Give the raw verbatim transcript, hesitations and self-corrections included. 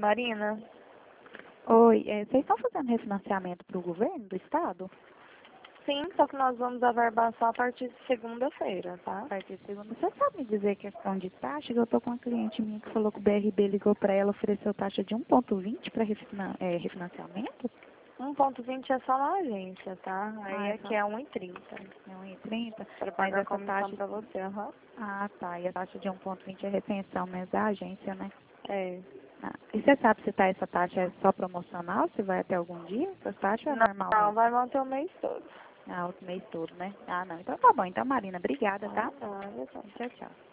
Marina? Oi, é, vocês estão fazendo refinanciamento para o governo do estado? Sim, só que nós vamos averbar só a partir de segunda-feira, tá? A partir de segunda. Você sabe me dizer questão de taxa? Que eu estou com uma cliente minha que falou que o B R B ligou para ela, ofereceu taxa de um ponto vinte para refina, é, refinanciamento? um ponto vinte é só na agência, tá? Aí Ah, é aqui só... é um e trinta. É um e trinta? Para Mas pagar a essa comissão taxa... pra você, aham. Ah, tá. E a taxa de um ponto vinte é retenção mesmo da agência, né? É. Ah, e você sabe se tá, essa taxa é só promocional? Se vai até algum dia? Essa taxa é Não, normal não, mesmo? vai manter o mês todo. Ah, o mês todo, né? Ah, não. Então tá bom. Então, Marina, obrigada, Ah, tá? não, olha só. Tchau, tchau.